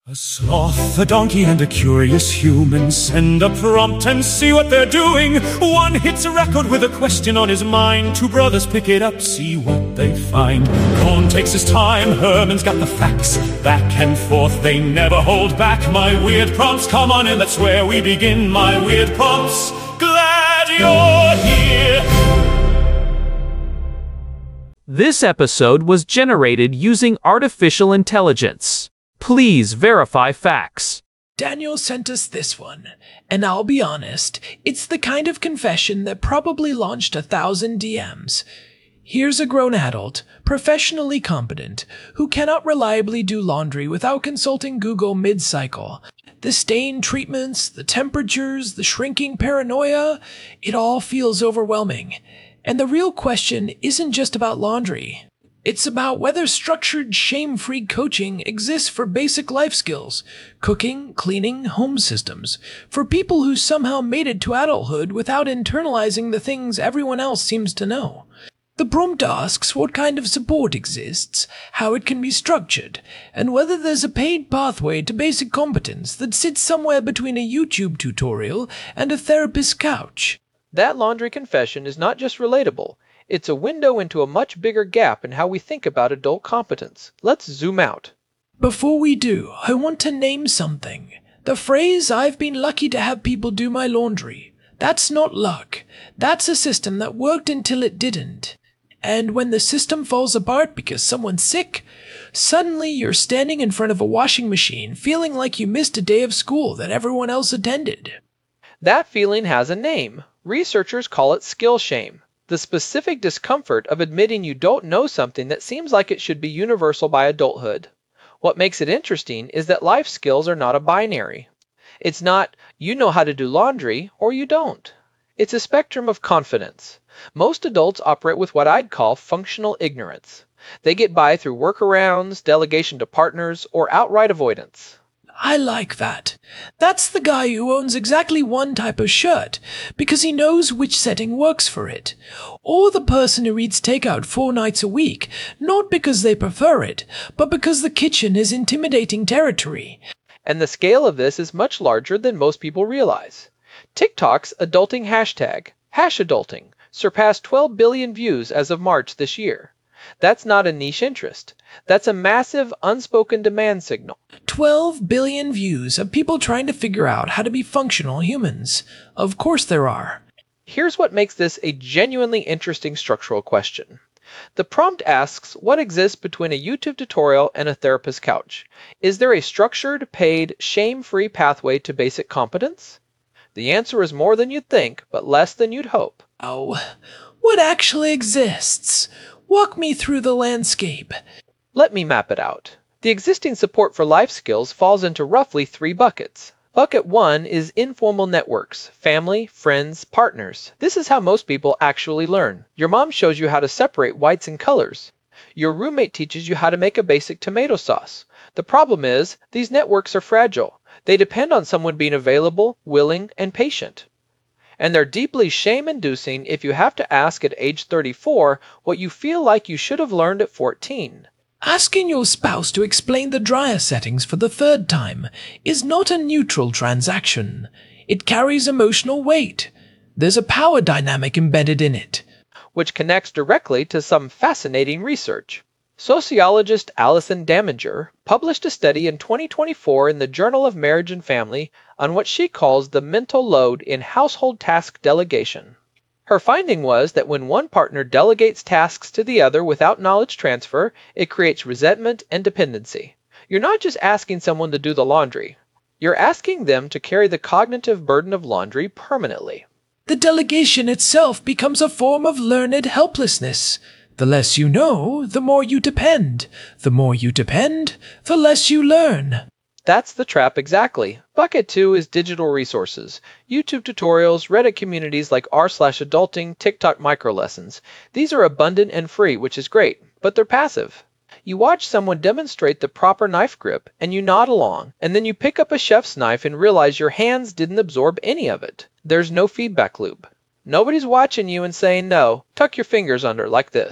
A sloth, a donkey, and a curious human send a prompt and see what they're doing. One hits a record with a question on his mind. Two brothers pick it up, see what they find. Cohn takes his time, Herman's got the facts. Back and forth, they never hold back. My weird prompts, come on in, that's where we begin. My weird prompts, glad you're here. This episode was generated using artificial intelligence. Please verify facts. Daniel sent us this one, and I'll be honest, it's the kind of confession that probably launched 1,000 DMs. Here's a grown adult, professionally competent, who cannot reliably do laundry without consulting Google mid-cycle. The stain treatments, the temperatures, the shrinking paranoia, it all feels overwhelming. And the real question isn't just about laundry. It's about whether structured, shame-free coaching exists for basic life skills, cooking, cleaning, home systems, for people who somehow made it to adulthood without internalizing the things everyone else seems to know. The prompt asks what kind of support exists, how it can be structured, and whether there's a paid pathway to basic competence that sits somewhere between a YouTube tutorial and a therapist's couch. That laundry confession is not just relatable. It's a window into a much bigger gap in how we think about adult competence. Let's zoom out. Before we do, I want to name something. The phrase, "I've been lucky to have people do my laundry." That's not luck. That's a system that worked until it didn't. And when the system falls apart because someone's sick, suddenly you're standing in front of a washing machine feeling like you missed a day of school that everyone else attended. That feeling has a name. Researchers call it skill shame. The specific discomfort of admitting you don't know something that seems like it should be universal by adulthood. What makes it interesting is that life skills are not a binary. It's not, you know how to do laundry, or you don't. It's a spectrum of confidence. Most adults operate with what I'd call functional ignorance. They get by through workarounds, delegation to partners, or outright avoidance. I like that. That's the guy who owns exactly one type of shirt because he knows which setting works for it. Or the person who eats takeout 4 nights a week, not because they prefer it, but because the kitchen is intimidating territory. And the scale of this is much larger than most people realize. TikTok's adulting hashtag, #adulting, surpassed 12 billion views as of March this year. That's not a niche interest. That's a massive, unspoken demand signal. 12 billion views of people trying to figure out how to be functional humans. Of course there are. Here's what makes this a genuinely interesting structural question. The prompt asks what exists between a YouTube tutorial and a therapist's couch. Is there a structured, paid, shame-free pathway to basic competence? The answer is more than you'd think, but less than you'd hope. Oh, what actually exists? Walk me through the landscape. Let me map it out. The existing support for life skills falls into roughly 3 buckets. Bucket 1 is informal networks, family, friends, partners. This is how most people actually learn. Your mom shows you how to separate whites and colors. Your roommate teaches you how to make a basic tomato sauce. The problem is, these networks are fragile. They depend on someone being available, willing, and patient. And they're deeply shame-inducing if you have to ask at age 34 what you feel like you should have learned at 14. Asking your spouse to explain the dryer settings for the 3rd time is not a neutral transaction. It carries emotional weight. There's a power dynamic embedded in it. Which connects directly to some fascinating research. Sociologist Alison Daminger published a study in 2024 in the Journal of Marriage and Family on what she calls the mental load in household task delegation. Her finding was that when one partner delegates tasks to the other without knowledge transfer, it creates resentment and dependency. You're not just asking someone to do the laundry. You're asking them to carry the cognitive burden of laundry permanently. The delegation itself becomes a form of learned helplessness. The less you know, the more you depend. The more you depend, the less you learn. That's the trap exactly. Bucket 2 is digital resources. YouTube tutorials, Reddit communities like r/adulting, TikTok microlessons. These are abundant and free, which is great, but they're passive. You watch someone demonstrate the proper knife grip, and you nod along, and then you pick up a chef's knife and realize your hands didn't absorb any of it. There's no feedback loop. Nobody's watching you and saying, no, tuck your fingers under like this.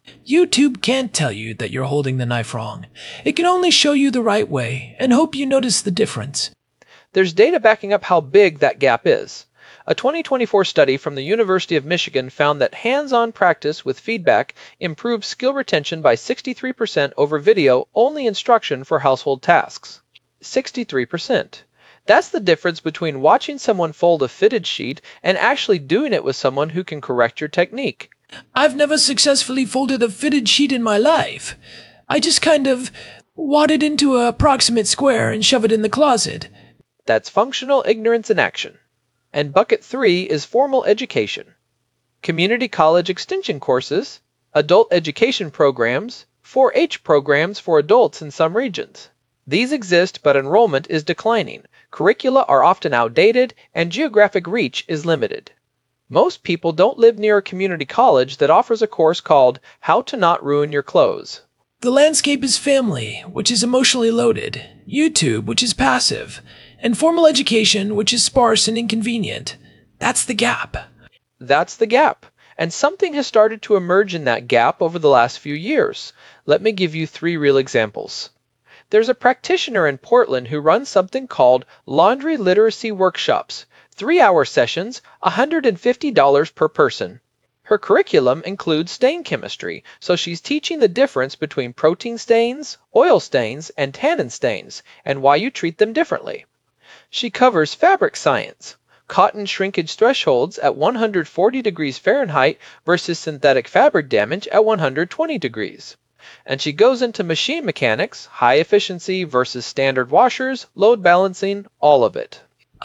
YouTube can't tell you that you're holding the knife wrong. It can only show you the right way and hope you notice the difference. There's data backing up how big that gap is. A 2024 study from the University of Michigan found that hands-on practice with feedback improves skill retention by 63% over video-only instruction for household tasks. 63%. That's the difference between watching someone fold a fitted sheet and actually doing it with someone who can correct your technique. I've never successfully folded a fitted sheet in my life. I just kind of wad it into an approximate square and shove it in the closet. That's functional ignorance in action. And bucket 3 is formal education. Community college extension courses, adult education programs, 4-H programs for adults in some regions. These exist, but enrollment is declining. Curricula are often outdated, and geographic reach is limited. Most people don't live near a community college that offers a course called How to Not Ruin Your Clothes. The landscape is family, which is emotionally loaded, YouTube, which is passive, and formal education, which is sparse and inconvenient. That's the gap. That's the gap. And something has started to emerge in that gap over the last few years. Let me give you 3 real examples. There's a practitioner in Portland who runs something called Laundry Literacy Workshops. 3-hour sessions, $150 per person. Her curriculum includes stain chemistry, so she's teaching the difference between protein stains, oil stains, and tannin stains, and why you treat them differently. She covers fabric science, cotton shrinkage thresholds at 140 degrees Fahrenheit versus synthetic fabric damage at 120 degrees. And she goes into machine mechanics, high efficiency versus standard washers, load balancing, all of it.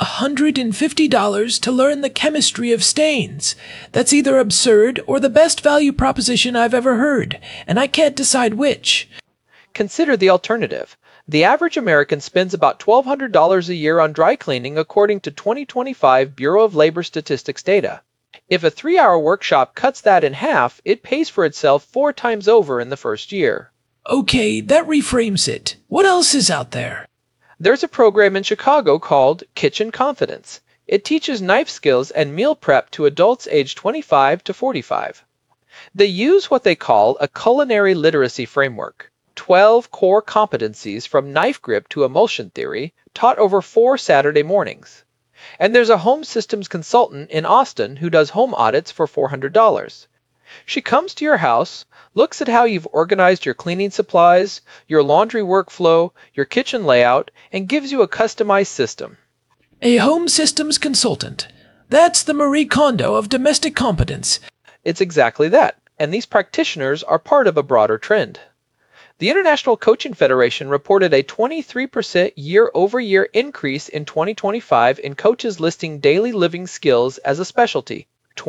$150 to learn the chemistry of stains. That's either absurd or the best value proposition I've ever heard, and I can't decide which. Consider the alternative. The average American spends about $1,200 a year on dry cleaning according to 2025 Bureau of Labor Statistics data. If a 3-hour workshop cuts that in half, it pays for itself 4 times over in the first year. Okay, that reframes it. What else is out there? There's a program in Chicago called Kitchen Confidence. It teaches knife skills and meal prep to adults aged 25 to 45. They use what they call a culinary literacy framework. 12 core competencies from knife grip to emulsion theory, taught over 4 Saturday mornings. And there's a home systems consultant in Austin who does home audits for $400. She comes to your house, looks at how you've organized your cleaning supplies, your laundry workflow, your kitchen layout, and gives you a customized system. A home systems consultant. That's the Marie Kondo of domestic competence. It's exactly that, and these practitioners are part of a broader trend. The International Coaching Federation reported a 23% year-over-year increase in 2025 in coaches listing daily living skills as a specialty.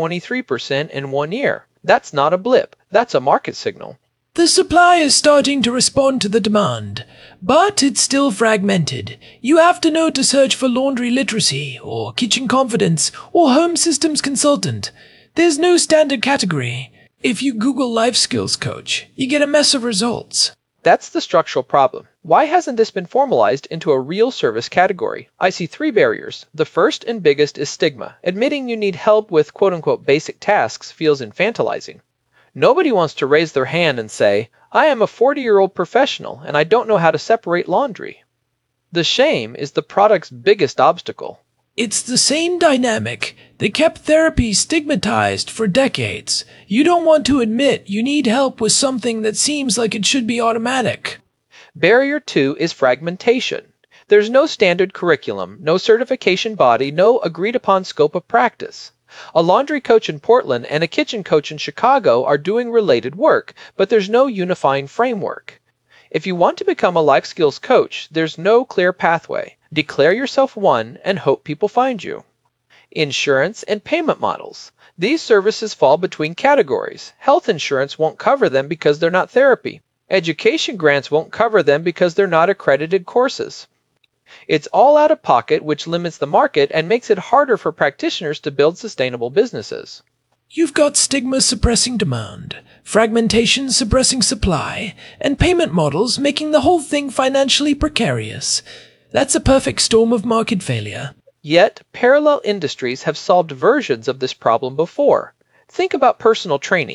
23% in 1 year. That's not a blip. That's a market signal. The supply is starting to respond to the demand, but it's still fragmented. You have to know to search for laundry literacy, or kitchen confidence, or home systems consultant. There's no standard category. If you Google life skills coach, you get a mess of results. That's the structural problem. Why hasn't this been formalized into a real service category? I see 3 barriers. The first and biggest is stigma. Admitting you need help with quote-unquote basic tasks feels infantilizing. Nobody wants to raise their hand and say, I am a 40-year-old professional and I don't know how to separate laundry. The shame is the product's biggest obstacle. It's the same dynamic that kept therapy stigmatized for decades. You don't want to admit you need help with something that seems like it should be automatic. Barrier 2 is fragmentation. There's no standard curriculum, no certification body, no agreed-upon scope of practice. A laundry coach in Portland and a kitchen coach in Chicago are doing related work, but there's no unifying framework. If you want to become a life skills coach, there's no clear pathway. Declare yourself one and hope people find you. Insurance and payment models. These services fall between categories. Health insurance won't cover them because they're not therapy. Education grants won't cover them because they're not accredited courses. It's all out of pocket, which limits the market and makes it harder for practitioners to build sustainable businesses. You've got stigma suppressing demand, fragmentation suppressing supply, and payment models making the whole thing financially precarious. That's a perfect storm of market failure. Yet, parallel industries have solved versions of this problem before. Think about personal training.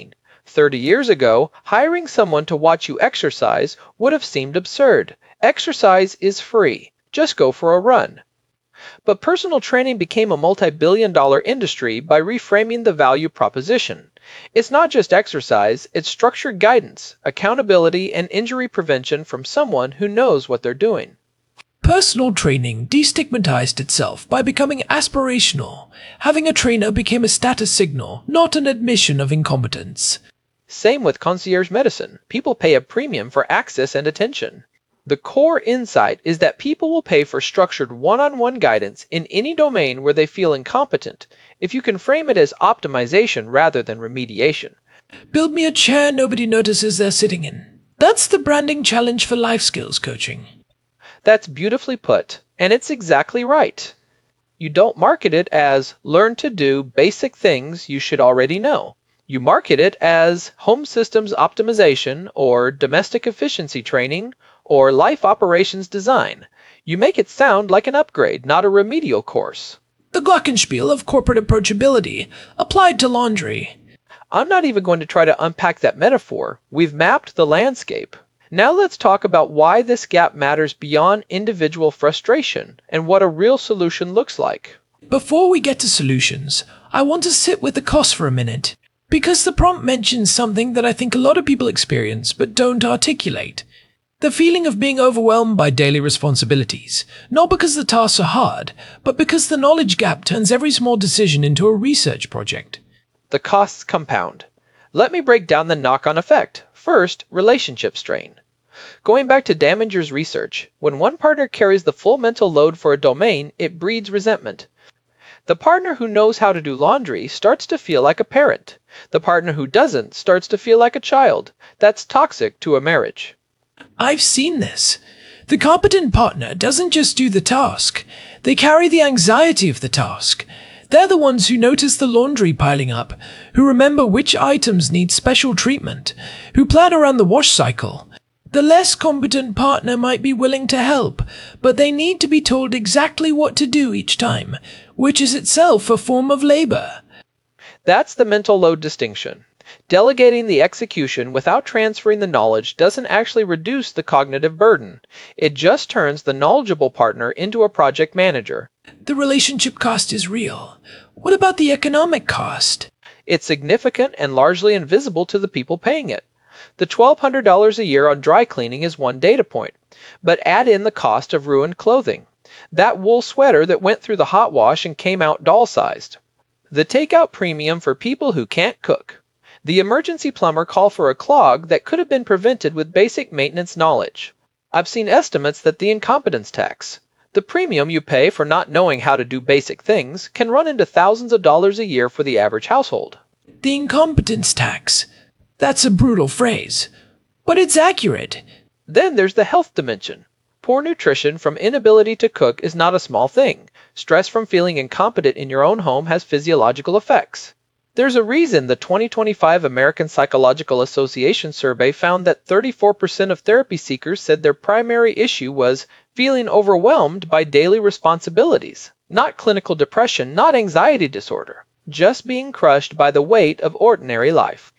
30 years ago, hiring someone to watch you exercise would have seemed absurd. Exercise is free. Just go for a run. But personal training became a multi-billion-dollar industry by reframing the value proposition. It's not just exercise, it's structured guidance, accountability, and injury prevention from someone who knows what they're doing. Personal training destigmatized itself by becoming aspirational. Having a trainer became a status signal, not an admission of incompetence. Same with concierge medicine. People pay a premium for access and attention. The core insight is that people will pay for structured one-on-one guidance in any domain where they feel incompetent, if you can frame it as optimization rather than remediation. Build me a chair nobody notices they're sitting in. That's the branding challenge for life skills coaching. That's beautifully put, and it's exactly right. You don't market it as learn to do basic things you should already know. You market it as home systems optimization or domestic efficiency training or life operations design. You make it sound like an upgrade, not a remedial course. The glockenspiel of corporate approachability applied to laundry. I'm not even going to try to unpack that metaphor. We've mapped the landscape. Now let's talk about why this gap matters beyond individual frustration and what a real solution looks like. Before we get to solutions, I want to sit with the cost for a minute, because the prompt mentions something that I think a lot of people experience but don't articulate. The feeling of being overwhelmed by daily responsibilities, not because the tasks are hard, but because the knowledge gap turns every small decision into a research project. The costs compound. Let me break down the knock-on effect. First, relationship strain. Going back to Daminger's research, when one partner carries the full mental load for a domain, it breeds resentment. The partner who knows how to do laundry starts to feel like a parent. The partner who doesn't starts to feel like a child. That's toxic to a marriage. I've seen this. The competent partner doesn't just do the task. They carry the anxiety of the task. They're the ones who notice the laundry piling up, who remember which items need special treatment, who plan around the wash cycle. The less competent partner might be willing to help, but they need to be told exactly what to do each time, which is itself a form of labor. That's the mental load distinction. Delegating the execution without transferring the knowledge doesn't actually reduce the cognitive burden. It just turns the knowledgeable partner into a project manager. The relationship cost is real. What about the economic cost? It's significant and largely invisible to the people paying it. The $1,200 a year on dry cleaning is one data point, but add in the cost of ruined clothing. That wool sweater that went through the hot wash and came out doll-sized. The takeout premium for people who can't cook. The emergency plumber call for a clog that could have been prevented with basic maintenance knowledge. I've seen estimates that the incompetence tax, the premium you pay for not knowing how to do basic things, can run into thousands of dollars a year for the average household. The incompetence tax. That's a brutal phrase, but it's accurate. Then there's the health dimension. Poor nutrition from inability to cook is not a small thing. Stress from feeling incompetent in your own home has physiological effects. There's a reason the 2025 American Psychological Association survey found that 34% of therapy seekers said their primary issue was feeling overwhelmed by daily responsibilities. Not clinical depression, not anxiety disorder. Just being crushed by the weight of ordinary life.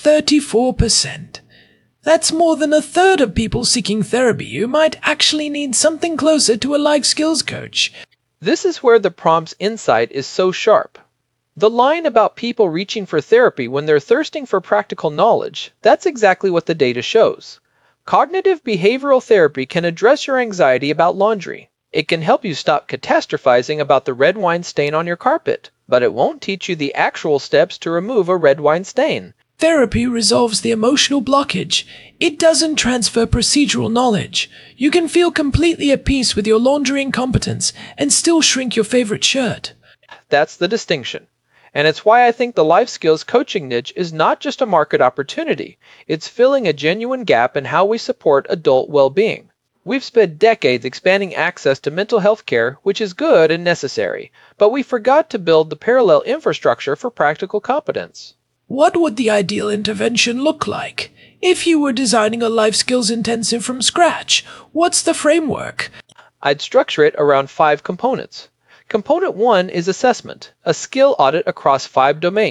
34%. That's more than a third of people seeking therapy who might actually need something closer to a life skills coach. This is where the prompt's insight is so sharp. The line about people reaching for therapy when they're thirsting for practical knowledge, that's exactly what the data shows. Cognitive behavioral therapy can address your anxiety about laundry. It can help you stop catastrophizing about the red wine stain on your carpet, but it won't teach you the actual steps to remove a red wine stain. Therapy resolves the emotional blockage. It doesn't transfer procedural knowledge. You can feel completely at peace with your laundry incompetence and still shrink your favorite shirt. That's the distinction. And it's why I think the life skills coaching niche is not just a market opportunity. It's filling a genuine gap in how we support adult well-being. We've spent decades expanding access to mental health care, which is good and necessary, but we forgot to build the parallel infrastructure for practical competence. What would the ideal intervention look like? If you were designing a life skills intensive from scratch, what's the framework? I'd structure it around 5 components. Component 1 is assessment, a skill audit across 5 domains.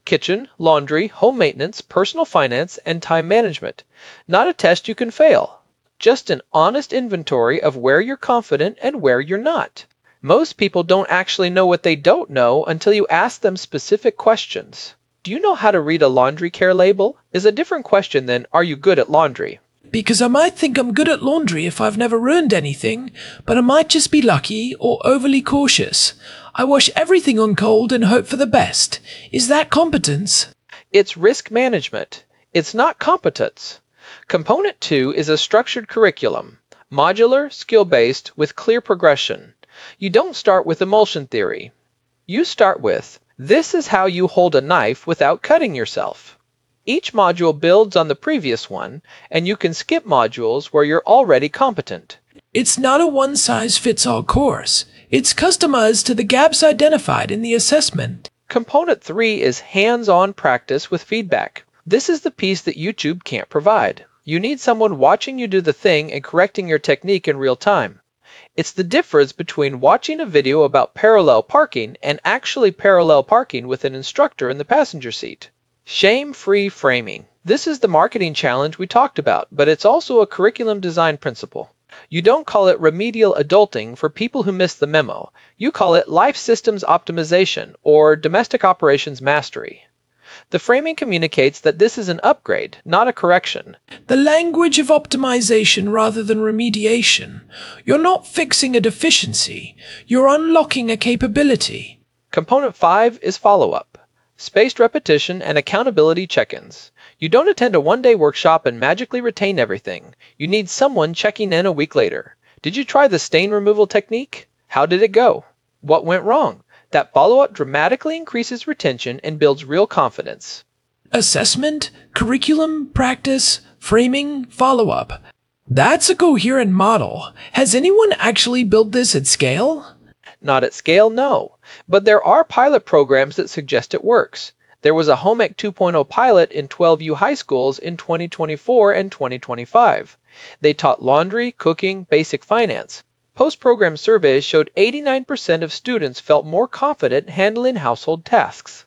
kitchen, laundry, home maintenance, personal finance, and time management. Not a test you can fail. Just an honest inventory of where you're confident and where you're not. Most people don't actually know what they don't know until you ask them specific questions. Do you know how to read a laundry care label? Is a different question than, are you good at laundry? Because I might think I'm good at laundry if I've never ruined anything, but I might just be lucky or overly cautious. I wash everything on cold and hope for the best. Is that competence? It's risk management. It's not competence. Component 2 is a structured curriculum, modular, skill-based, with clear progression. You don't start with emulsion theory. You start with, this is how you hold a knife without cutting yourself. Each module builds on the previous one, and you can skip modules where you're already competent. It's not a one-size-fits-all course. It's customized to the gaps identified in the assessment. Component 3 is hands-on practice with feedback. This is the piece that YouTube can't provide. You need someone watching you do the thing and correcting your technique in real time. It's the difference between watching a video about parallel parking and actually parallel parking with an instructor in the passenger seat. Shame-free framing. This is the marketing challenge we talked about, but it's also a curriculum design principle. You don't call it remedial adulting for people who miss the memo. You call it life systems optimization or domestic operations mastery. The framing communicates that this is an upgrade, not a correction. The language of optimization rather than remediation. You're not fixing a deficiency. You're unlocking a capability. Component 5 is follow-up. Spaced repetition and accountability check-ins. You don't attend a one-day workshop and magically retain everything. You need someone checking in a week later. Did you try the stain removal technique? How did it go? What went wrong? That follow-up dramatically increases retention and builds real confidence. Assessment, curriculum, practice, framing, follow-up. That's a coherent model. Has anyone actually built this at scale? Not at scale, no. But there are pilot programs that suggest it works. There was a Home Ec 2.0 pilot in 12U high schools in 2024 and 2025. They taught laundry, cooking, basic finance. Post-program surveys showed 89% of students felt more confident handling household tasks.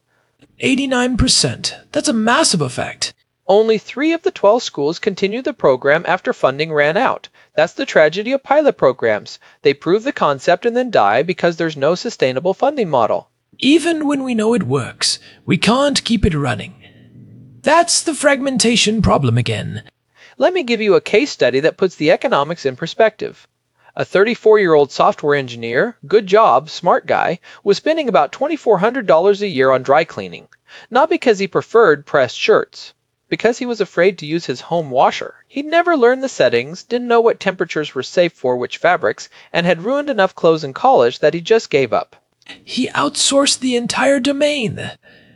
89%. That's a massive effect. Only 3 of the 12 schools continued the program after funding ran out. That's the tragedy of pilot programs. They prove the concept and then die because there's no sustainable funding model. Even when we know it works, we can't keep it running. That's the fragmentation problem again. Let me give you a case study that puts the economics in perspective. A 34-year-old software engineer, good job, smart guy, was spending about $2,400 a year on dry cleaning. Not because he preferred pressed shirts. Because he was afraid to use his home washer. He'd never learned the settings, didn't know what temperatures were safe for which fabrics, and had ruined enough clothes in college that he just gave up. He outsourced the entire domain.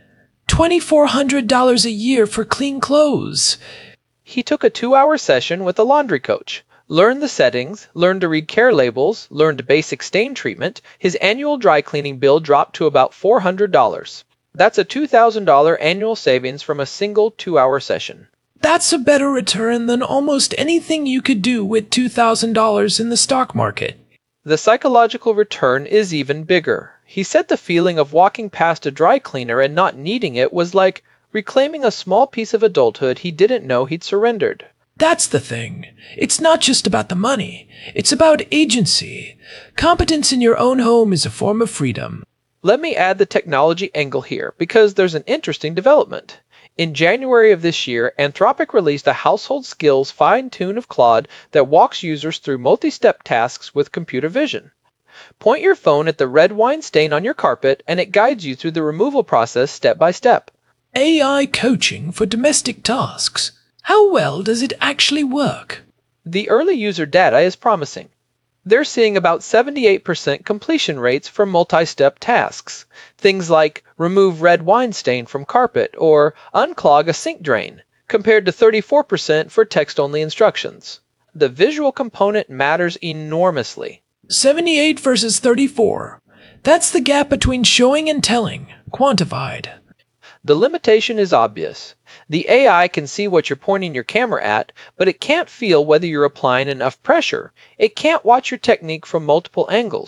$2,400 a year for clean clothes. He took a 2-hour session with a laundry coach. Learned the settings, learned to read care labels, learned basic stain treatment. His annual dry cleaning bill dropped to about $400. That's a $2,000 annual savings from a single 2-hour session. That's a better return than almost anything you could do with $2,000 in the stock market. The psychological return is even bigger. He said the feeling of walking past a dry cleaner and not needing it was like reclaiming a small piece of adulthood he didn't know he'd surrendered. That's the thing. It's not just about the money. It's about agency. Competence in your own home is a form of freedom. Let me add the technology angle here, because there's an interesting development. In January of this year, Anthropic released a household skills fine-tune of Claude that walks users through multi-step tasks with computer vision. Point your phone at the red wine stain on your carpet, and it guides you through the removal process step by step. AI coaching for domestic tasks. How well does it actually work? The early user data is promising. They're seeing about 78% completion rates for multi-step tasks. Things like remove red wine stain from carpet or unclog a sink drain, compared to 34% for text-only instructions. The visual component matters enormously. 78 versus 34. That's the gap between showing and telling, quantified. The limitation is obvious. The AI can see what you're pointing your camera at, but it can't feel whether you're applying enough pressure. It can't watch your technique from multiple angles.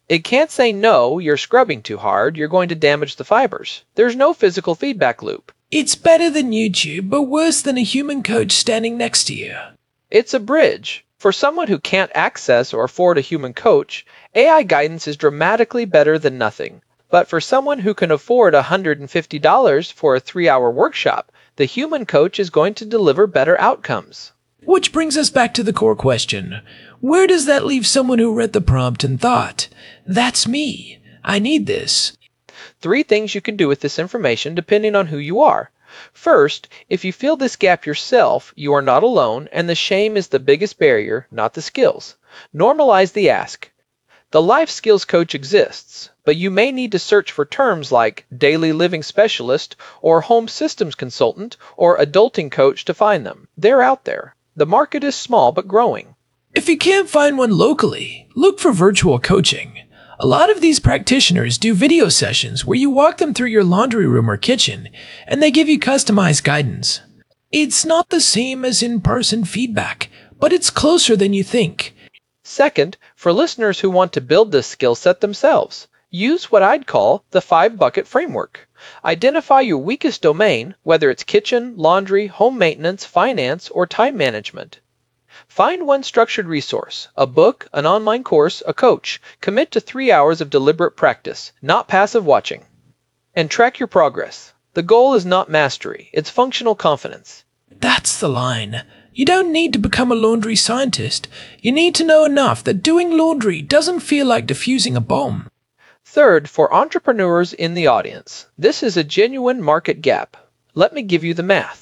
It can't say no, you're scrubbing too hard, you're going to damage the fibers. There's no physical feedback loop. It's better than YouTube, but worse than a human coach standing next to you. It's a bridge. For someone who can't access or afford a human coach, AI guidance is dramatically better than nothing. But for someone who can afford $150 for a 3-hour workshop, the human coach is going to deliver better outcomes. Which brings us back to the core question. Where does that leave someone who read the prompt and thought, "That's me. I need this"? 3 things you can do with this information depending on who you are. First, if you feel this gap yourself, you are not alone, and the shame is the biggest barrier, not the skills. Normalize the ask. The life skills coach exists, but you may need to search for terms like daily living specialist or home systems consultant or adulting coach to find them. They're out there. The market is small but growing. If you can't find one locally, look for virtual coaching. A lot of these practitioners do video sessions where you walk them through your laundry room or kitchen, and they give you customized guidance. It's not the same as in-person feedback, but it's closer than you think. Second, for listeners who want to build this skill set themselves, use what I'd call the 5-bucket framework. Identify your weakest domain, whether it's kitchen, laundry, home maintenance, finance, or time management. Find one structured resource, a book, an online course, a coach. Commit to 3 hours of deliberate practice, not passive watching. And track your progress. The goal is not mastery, it's functional confidence. That's the line. You don't need to become a laundry scientist. You need to know enough that doing laundry doesn't feel like defusing a bomb. Third, for entrepreneurs in the audience, this is a genuine market gap. Let me give you the math.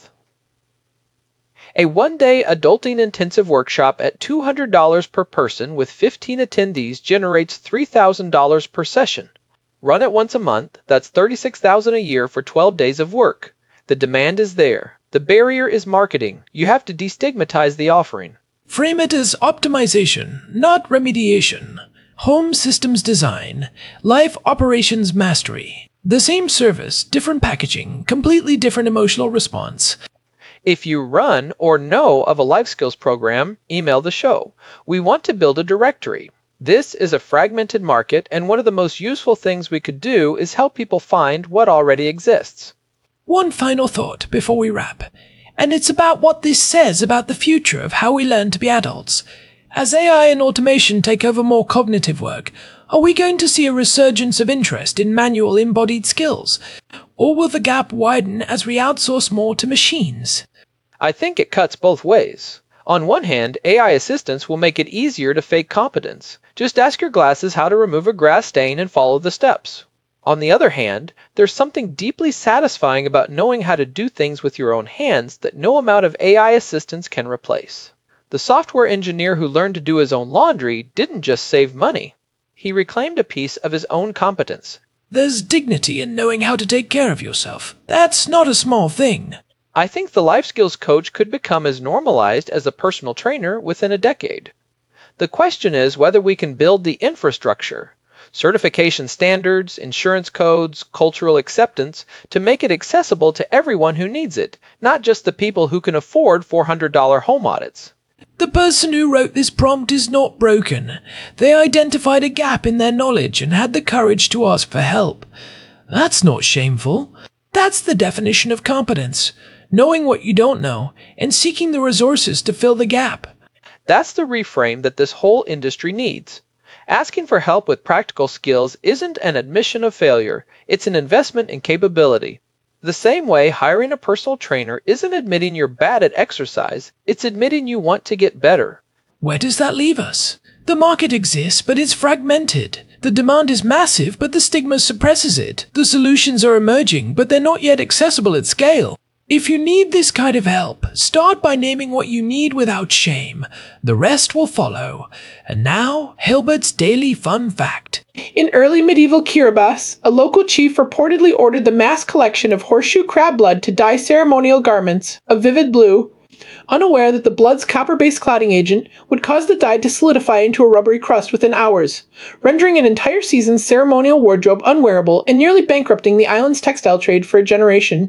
A 1-day adulting intensive workshop at $200 per person with 15 attendees generates $3,000 per session. Run it once a month, that's $36,000 a year for 12 days of work. The demand is there. The barrier is marketing. You have to destigmatize the offering. Frame it as optimization, not remediation. Home systems design, life operations mastery. The same service, different packaging, completely different emotional response. If you run or know of a life skills program, email the show. We want to build a directory. This is a fragmented market, and one of the most useful things we could do is help people find what already exists. One final thought before we wrap, and it's about what this says about the future of how we learn to be adults. As AI and automation take over more cognitive work, are we going to see a resurgence of interest in manual embodied skills? Or will the gap widen as we outsource more to machines? I think it cuts both ways. On one hand, AI assistants will make it easier to fake competence. Just ask your glasses how to remove a grass stain and follow the steps. On the other hand, there's something deeply satisfying about knowing how to do things with your own hands that no amount of AI assistance can replace. The software engineer who learned to do his own laundry didn't just save money. He reclaimed a piece of his own competence. There's dignity in knowing how to take care of yourself. That's not a small thing. I think the life skills coach could become as normalized as a personal trainer within a decade. The question is whether we can build the infrastructure, certification standards, insurance codes, cultural acceptance, to make it accessible to everyone who needs it, not just the people who can afford $400 home audits. The person who wrote this prompt is not broken. They identified a gap in their knowledge and had the courage to ask for help. That's not shameful. That's the definition of competence. Knowing what you don't know and seeking the resources to fill the gap. That's the reframe that this whole industry needs. Asking for help with practical skills isn't an admission of failure, it's an investment in capability. The same way hiring a personal trainer isn't admitting you're bad at exercise, it's admitting you want to get better. Where does that leave us? The market exists, but it's fragmented. The demand is massive, but the stigma suppresses it. The solutions are emerging, but they're not yet accessible at scale. If you need this kind of help, start by naming what you need without shame. The rest will follow. And now, Hilbert's Daily Fun Fact. In early medieval Kiribati, a local chief reportedly ordered the mass collection of horseshoe crab blood to dye ceremonial garments, a vivid blue, unaware that the blood's copper-based clotting agent would cause the dye to solidify into a rubbery crust within hours, rendering an entire season's ceremonial wardrobe unwearable and nearly bankrupting the island's textile trade for a generation.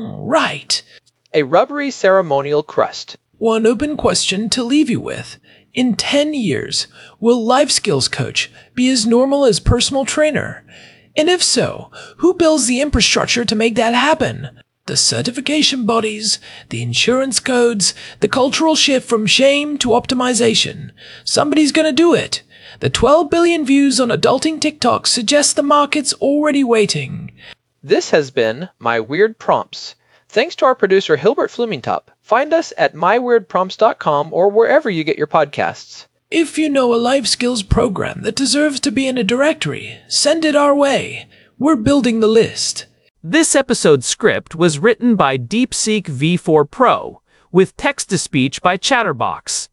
Right. A rubbery ceremonial crust. One open question to leave you with. In 10 years, will Life Skills Coach be as normal as personal trainer? And if so, who builds the infrastructure to make that happen? The certification bodies, the insurance codes, the cultural shift from shame to optimization. Somebody's gonna do it. The 12 billion views on adulting TikTok suggest the market's already waiting. This has been My Weird Prompts. Thanks to our producer Hilbert Flumingtop. Find us at myweirdprompts.com or wherever you get your podcasts. If you know a life skills program that deserves to be in a directory, send it our way. We're building the list. This episode's script was written by DeepSeek V4 Pro, with text-to-speech by Chatterbox.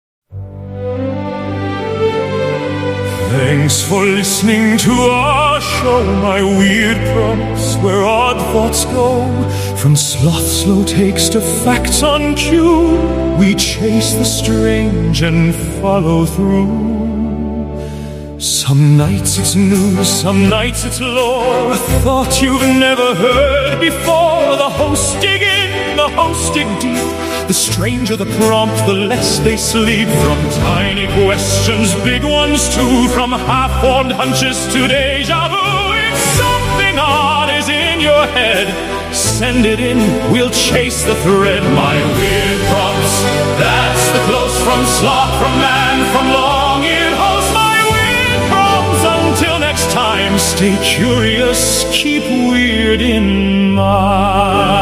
Thanks for listening to our show, My Weird Prompts, where odd thoughts go. From sloth slow takes to facts on cue, we chase the strange and follow through. Some nights it's news, some nights it's lore, a thought you've never heard before. The hosts dig in, the hosts dig deep. The stranger the prompt, the less they sleep. From tiny questions, big ones too. From half-formed hunches to deja vu. If something odd is in your head, send it in, we'll chase the thread. My Weird Prompts, that's the close from sloth, from man, from long-eared host. My Weird Prompts, until next time, stay curious, keep weird in mind.